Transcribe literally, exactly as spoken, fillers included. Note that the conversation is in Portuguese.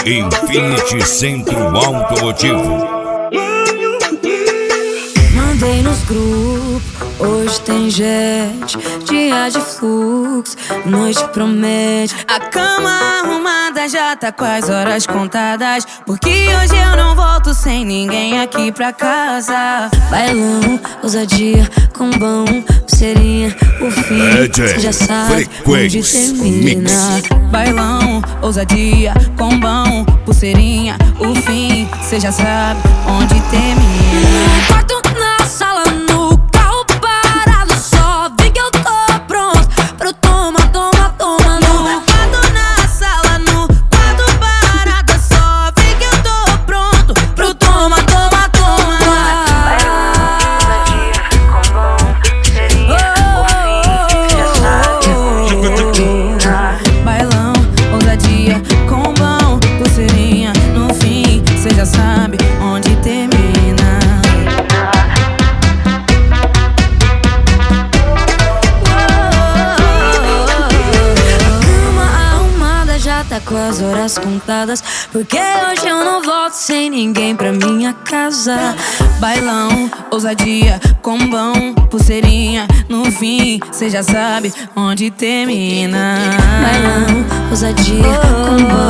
Infinity Centro Automotivo. Mandei nos grupos, hoje tem jet, dia de fluxo, noite promete. A cama arrumada já tá com as horas contadas, porque hoje eu não volto sem ninguém aqui pra casa. Bailão, ousadia, combão, pulseirinha, o fim, cê já sabe onde termina. Bailão, ousadia, combão, pulseirinha, o fim, cê já sabe onde termina. Quarto na sala, no carro parado, só vem que eu tô pronto pro toma, toma, toma. No quarto na sala, no quarto parado, só vem que eu tô pronto pro toma, toma, toma. Bailão, ousadia, combão, pulseirinha, no fim, cê já sabe onde termina. Tá com as horas contadas, porque hoje eu não volto sem ninguém pra minha casa. Bailão, ousadia, combão, pulseirinha, no fim, cê já sabe onde termina. Bailão, ousadia, combão,